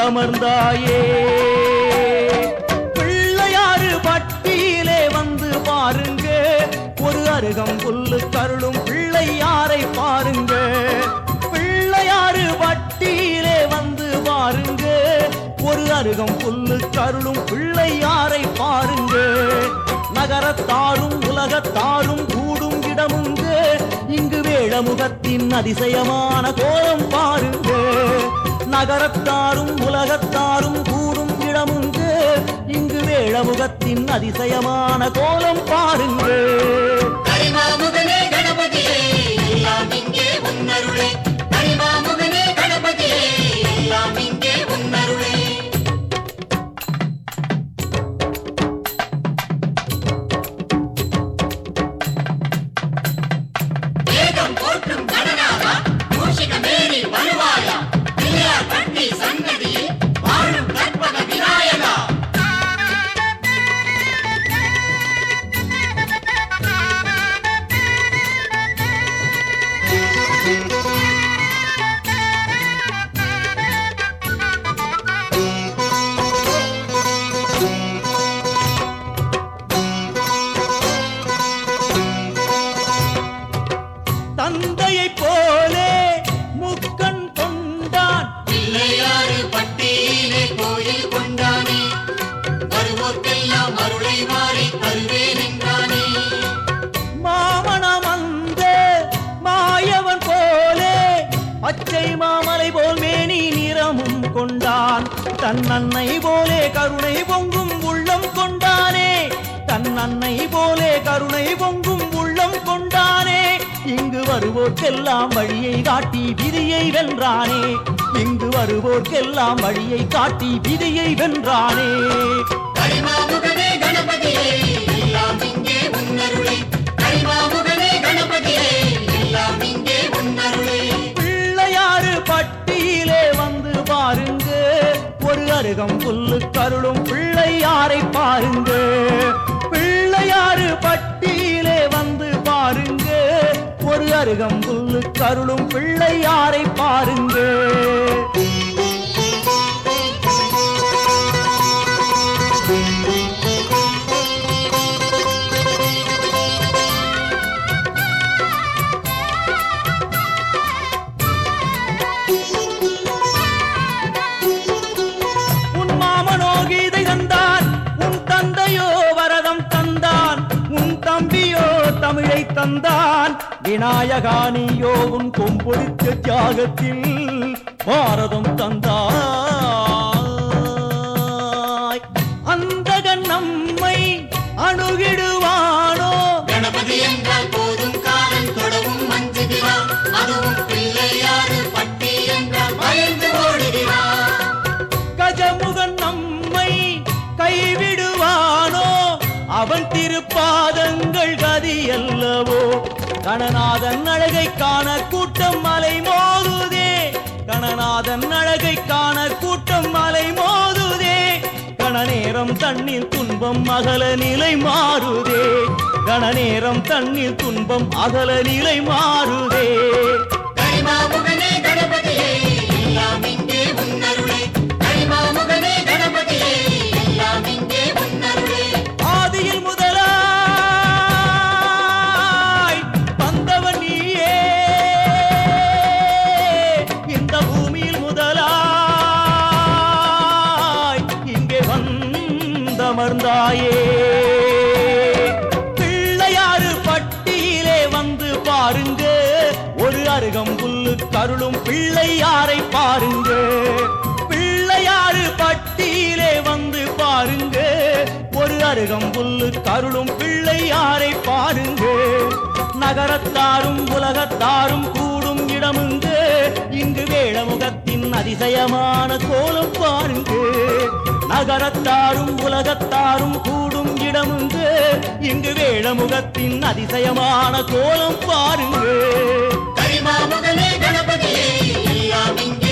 வந்தமர்ந்தாயே. பிள்ளையாறு பட்டியிலே வந்து பாருங்க, ஒரு அருகம் புல்லு கருளும் பிள்ளையாரை பாருங்க. பிள்ளையாறு பட்டியிலே வந்து பாருங்க, ஒரு அருகம் புல்லு கருளும் பிள்ளையாரை பாருங்க. நகரத்தாரும் உலகத்தாரும் கூடும் இடமுங்க, இங்கு வேழமுகத்தின் அதிசயமான கோலம் பாருங்க. நகரத்தாரும் உலகத்தாரும் கூடும் இடமுங்க, இங்கு வேழமுகத்தின் அதிசயமான கோலம் பாருங்க. கரிமாமுகனே கணபதியே எல்லாம் இங்கே உன்னருளே. கரிமாமுகனே கணபதியே எல்லாம் இங்கே உன்னருளே. வேதம் போற்றும் கணநாதா, மூஷிகமேறி வருவாயா, பிள்ளையார் பட்டி சன்னதியில் வாழும் கற்பக விநாயகா. தந்தையை போலே முக்கண் கொண்டான், பிள்ளையாறு பட்டியிலே கோயில் கொண்டானே, வருவோர்க்கெல்லாம் அருளை மாறி தருவேன் என்றானே. மாமணம் அந்த மாயவன் போலே பச்சை மாமலை போல் மேனி நிறமும் கொண்டான். தன் அன்னை போலே கருணை பொங்கும் உள்ளம் கொண்டானே, தன் அன்னை போலே கருணை பொங்கும் உள்ளம் கொண்டானே. இங்கு வருவோர்க்கெல்லாம் வழியை காட்டி விதியை வென்றானே, இங்கு வருவோர்க்கெல்லாம் வழியை காட்டி விதியை வென்றானே. கரிமாமுகனே கணபதியே எல்லாம் இங்கே உன்னருளே. கரிமாமுகனே கணபதியே எல்லாம் இங்கே உன்னருளே. பிள்ளையாறு பட்டியிலே வந்து பாருங்க, ஒரு அருகம் புல்லு கருளும் பிள்ளையாரை பாருங்க. பிள்ளையாறு பட்டியிலே வந்து பாருங்க, ஒரு அருகம் புல்லு கருளும் பிள்ளையாரை பாருங்க. உன் மாமனோ கீதை தந்தான், உன் தந்தையோ வரதம் தந்தான், உன் தம்பியோ தமிழை தந்தான். விநாயகா நீயோ உன் கொம்பொழித்த தியாகத்தில் பாரதம் தந்தாய். அந்தகன் நம்மை அணுகிடுவானோ, கணபதி என்றால் போதும் காலன் தொடவும் மஞ்சுகிறான், அதுவும் பிள்ளையாறு பட்டி என்றால் பயந்து ஓடுகிறான். கஜமுகன் நம்மை கைவிடுவானோ, அவன் திருப்பாதங்கள் கதி அல்லவோ. கணநாதன் அழகை காண கூட்டம் மலை மோதுதே, கணநாதன் அழகை காண கூட்டம் மலை மோதுதே. கணநேரம் தண்ணீர் துன்பம் அகல நிலை மாறுதே, கணநேரம் தண்ணீர் துன்பம் அகல நிலை மாறுதே. கரிமாமுகனே கணபதியே எல்லாம் இங்கே உன்னருளே. கரிமாமுகனே கணபதியே எல்லாம் இங்கே உன்னருளே. ஆதியில் முதலாய் வந்தவன் நீயே, இந்த பூமியில் முதலாய் இங்கே வந்தமர்ந்தாயே. பிள்ளையாறு பட்டியிலே வந்து பாருங்க, ஒரு அருகம் புல்லு கருளும் பிள்ளையாரை பாருங்க. பிள்ளையாறு பட்டியிலே வந்து பாருங்க, ஒரு அருகம் புல்லு கருளும் பிள்ளையாரை பாருங்க. நகரத்தாரும் உலகத்தாரும் கூடும் இடமுங்க, இங்கு வேழமுகத்தின் அதிசயமான கோலம் பாருங்க. நகரத்தாரும் உலகத்தாரும் கூடும் இடமுங்க, இங்கு வேழமுகத்தின் அதிசயமான கோலம் பாருங்க. கரிமாமுகனே கணபதியே எல்லாம் இங்கே